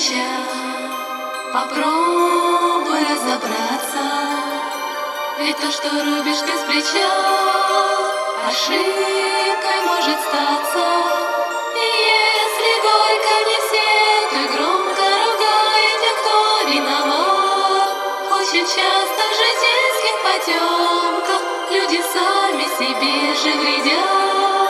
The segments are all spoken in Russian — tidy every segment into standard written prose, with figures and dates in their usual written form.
мелочах попробуй разобраться. Ведь то, что рубишь ты с плеча, ошибкой может статься. И если горько не сетуй, громко ругай тех, кто виноват. Очень часто в житейских потемках люди сами себе же вредят.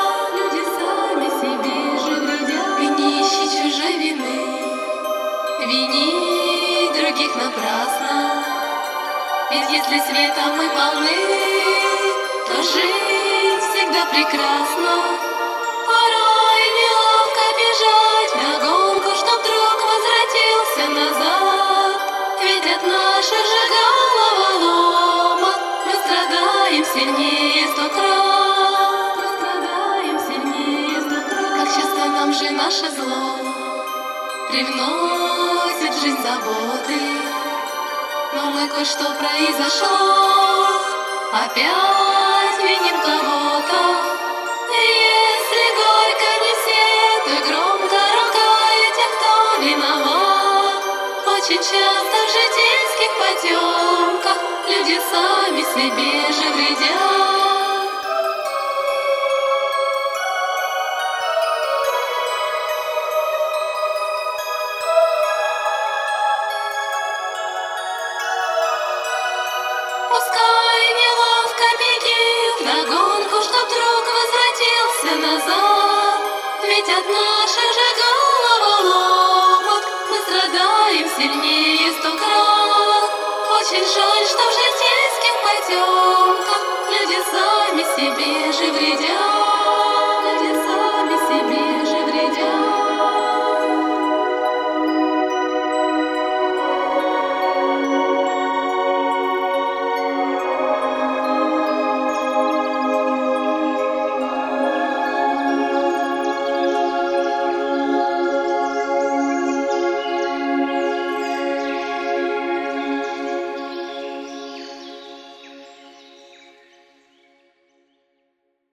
Винить других напрасно. Ведь если светом мы полны, то жизнь всегда прекрасна. Порой неловко бежать вдогонку, чтоб друг возвратился назад. Ведь от наших же головоломок мы страдаем сильнее 100 крат. Как часто нам же наше зло привносит в жизнь заботы. Но мы кое-что произошло, опять виним кого-то. И если горько не сетуй, громко ругай тех, кто виноват. Очень часто в житейских потемках люди сами себе же вредят.